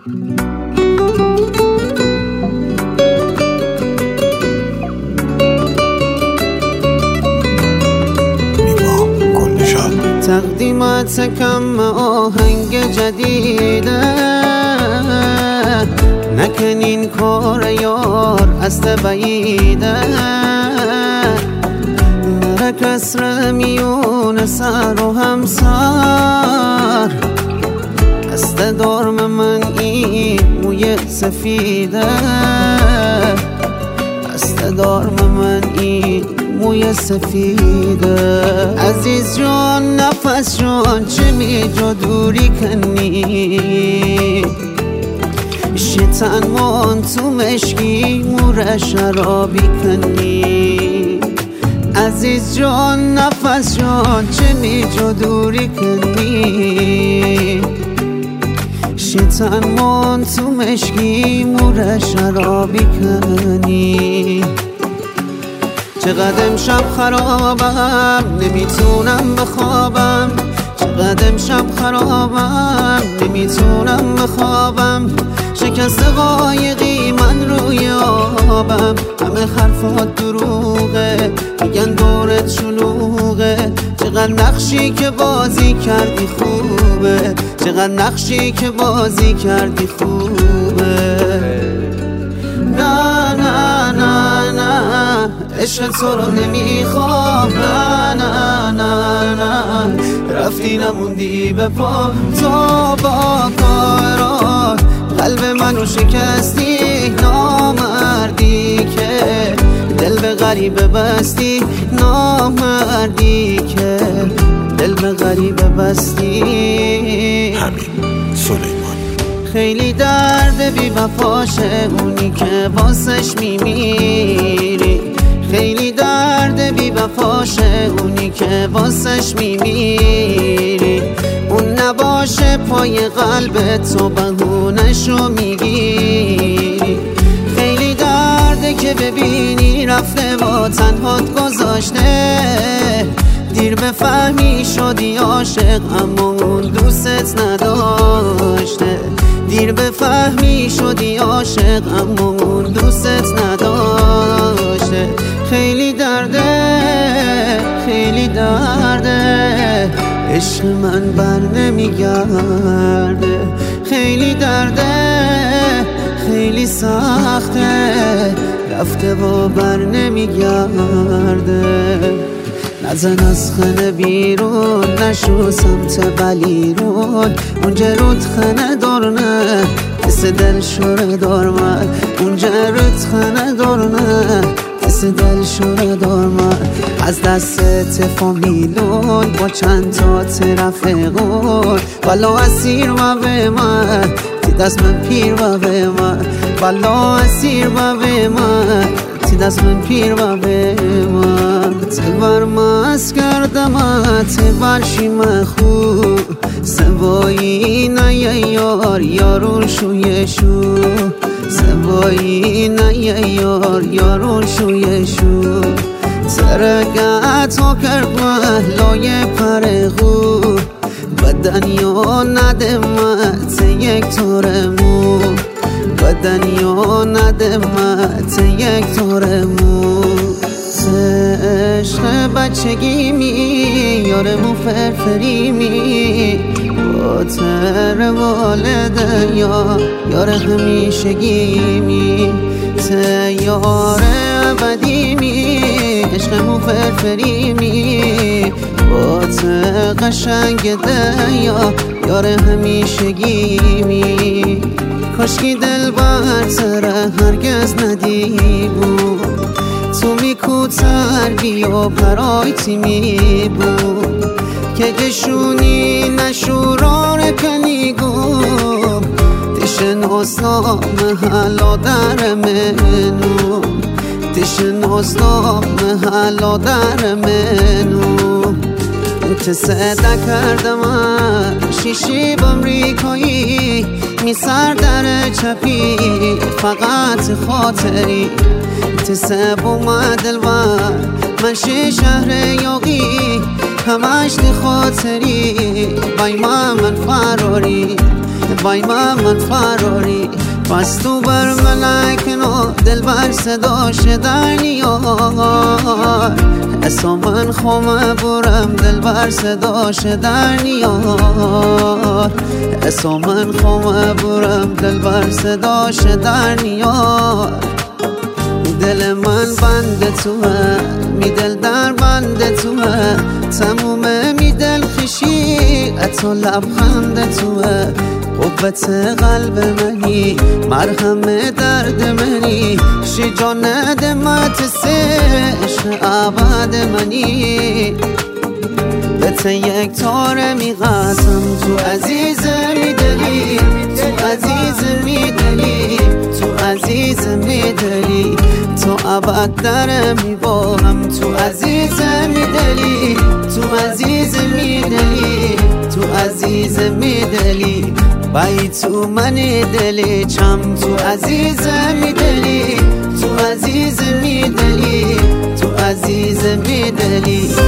تقدیمات کم آهنگ جدیده، نکنین کار یار است بعیده، نره کسر میون سر و همسر، دست دارم من این موی سفیده، دست دارم من این موی سفیده. عزیز جان نفس جان چه می جا دوری کنی، شیطان من تو مشکی مور شرابی کنی. عزیز جان نفس جان چه می جا دوری کنی، شیطان من تو مشکی مور شرابی کنی. چقدر امشب خرابم نمیتونم بخوابم، چقدر امشب خرابم نمیتونم بخوابم، شکست قایقی من روی آبم، همه حرفات دروغه میگن دورت شلوغه، چقدر نقشی که بازی کردی خوبه، چقدر نقشی که بازی کردی خوبه. نه نه نه نه عشق تو رو نمیخوام، نه نه نه نه رفتی نموندی به پا، تو با کارات قلب منو شکستی، نامردی که دل به غریبه بستی، نامردی که دل به غریبه بستی. همین سلیمان. خیلی درد بی وفاشه اونی که واسش میمیری، خیلی درد بی وفاشه اونی که واسش میمیری، اون نباشه پای قلب تو بهونشو میگیری. خیلی درده که ببینی رفته با تنهات گذاشته، دیر بفهمی شدی عاشق اما اون دوست نداشته، دیر بفهمی شدی عاشق اما اون دوست نداشته. خیلی درده خیلی درده عشق من بر نمیگرده، خیلی درده خیلی سخته رفته و بر نمیگرده. نزن از خانه بیرون نشو سمت بلیرون، اونجا رود خانه دارنه کس دل شوره دارمه، اونجا رود خانه دارنه کس دل شوره دارمه. از دست فامیلون با چند تا رفیقون، والا اسیر و به من تی دست من پیر و به من، والا اسیر و به من تی دست من پیر و به من. تبر مست کردم تبر شیم خوب، سوایی نه یار یارون شوی شو، سوایی نه یار یارون شوی شو. ترگت ها کرد محلای پرغو، بدن یا ندمت یک تارمو، بدن یا ندمت یک تارمو. عشق بچگی می یارمو فرفری می، با تر والده یا یار همیشگی می، یار ابدی می عشقمو فرفری می، با تر قشنگ ده یا یار همیشگی می. کاشکی دل برتره هرگز ندی بود، تو میکوتر بیا پرایتی می بود، که گشونی نشورار کنیگو تشناسنام حالا در منو، تشناسنام حالا در منو. که صدا کردم شیشی بامریکایی می سر در چپی فقط خاطری، تسب اومد الور من شهر یاقی همش خاطری، بای من فراری وای من فراری پس تو بر ملکن و دل بر صداش در نیار اسا من خومه برم دل بر صداش در نیار اسا من خومه برم دل بر صداش در نیار دل من بند توه می دل در بند توه تمومه می دل خشی اتو لبخند توه قوت قلب منی مرهم درد منی شجان ندمت عشق ابد منی بهت یک تاره میقسم تو عزیز میدلی تو عزیز میدلی تو عزیز میدلی تو ابد در میباهم تو عزیز میدلی تو عزیز میدلی تو عزیز میدلی بایی تو من دلی چم تو عزیز میدلی تو عزیز میدلی تو عزیز میدلی